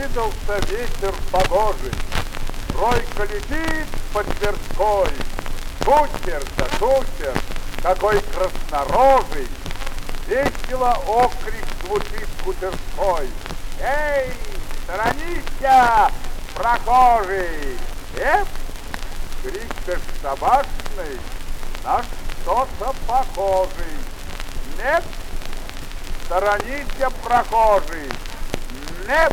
Выдался вечер погожий, тройка летит по Тверской. Кучер-то, кучер, какой краснорожий, весело окрик звучит кутерской. Эй, сторонися, прохожий! Крик бесшабашный на что-то похожий. Нет, сторонися, прохожий! Нет!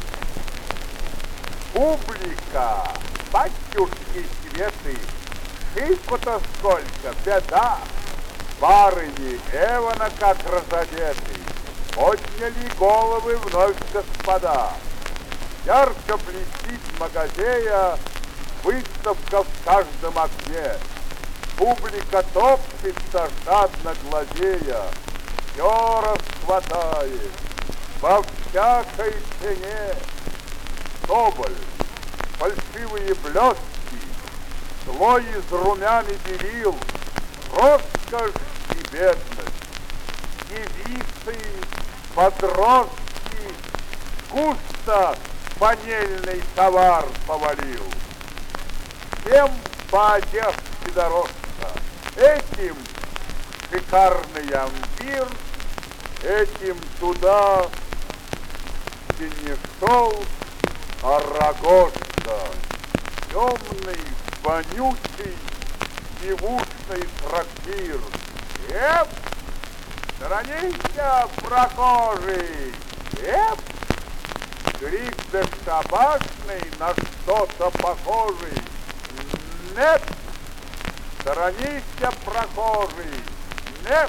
Публика, батюшки светы, шибко-то сколько, беда! Барыни эвана как разодеты, подняли головы вновь господа. Ярко блестит магазея, выставка в каждом окне. Публика топчется, жадно глазея, все расхватает во всякой цене. Соболь, фальшивые блестки, слой из румян и белил, роскошь и бедность, девицы, подростки, густо панельный товар повалил. Всем по одежке дорожка, этим шикарный ампир, этим туда, где не шел, а рогожка, темный, вонючий, сивушный трактир. Сторонися, прохожий! Крик бесшабашный на что-то похожий. Нет! Сторонися, прохожий! Нет!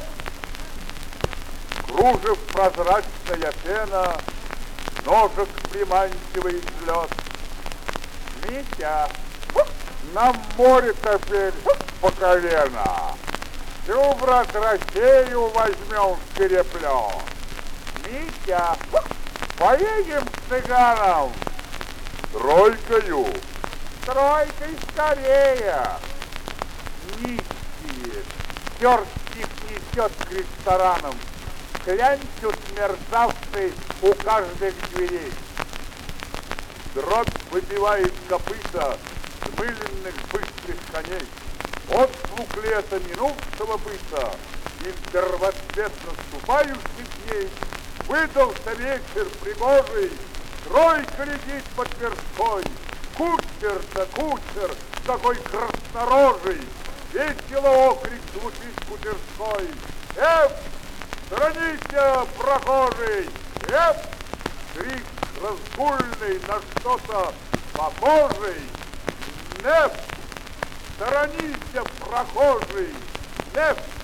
Кружев прозрачная пена, ножек приманчивый взлет. Митя, на море теперь по колено. Всю, брат, Россию возьмем в переплет. Митя, поедем с цыганом. Тройкою. Тройкой скорее. Нищие, черт их несет к ресторанам. Клянчут мерзавцы у каждых дверей. Дробь выбивает копыта смыленных быстрых коней. Отзвук лета минувшего быта и первоцвет наступающих дней. Выдался вечер пригожий, тройка летит по Тверской. Кучер-то, кучер, такой краснорожий, весело окрик звучит кутерской. Сторонися, прохожий! Крик разгульный на что-то похожий. Нет! Сторонися, прохожий! Нет!